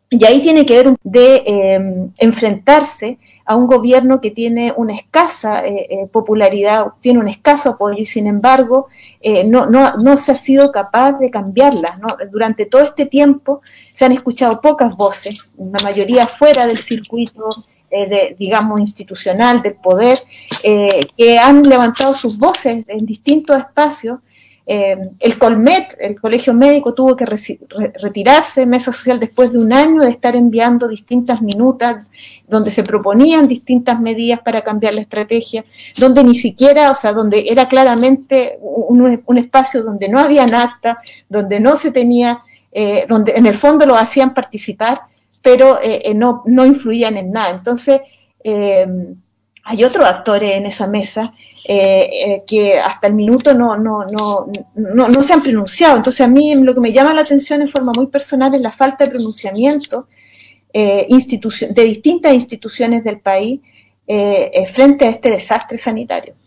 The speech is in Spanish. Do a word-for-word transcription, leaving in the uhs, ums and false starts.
Y ahí tiene que ver de eh, enfrentarse a un gobierno que tiene una escasa eh, eh, popularidad, tiene un escaso apoyo y sin embargo eh, no, no, no se ha sido capaz de cambiarlas, ¿no? Durante todo este tiempo se han escuchado pocas voces, la mayoría fuera del circuito eh, de, digamos, institucional, del poder, eh, que han levantado sus voces en distintos espacios. Eh, el Colmet, el colegio médico, tuvo que re retirarse de Mesa Social después de un año de estar enviando distintas minutas donde se proponían distintas medidas para cambiar la estrategia, donde ni siquiera, o sea, donde era claramente un, un espacio donde no había acta, donde no se tenía, eh, donde en el fondo lo hacían participar, pero eh, no, no influían en nada. Entonces, eh, hay otros actores en esa mesa eh, eh, que hasta el minuto no, no, no, no, no se han pronunciado. Entonces a mí lo que me llama la atención en forma muy personal es la falta de pronunciamiento eh, institu- de distintas instituciones del país eh, eh, frente a este desastre sanitario.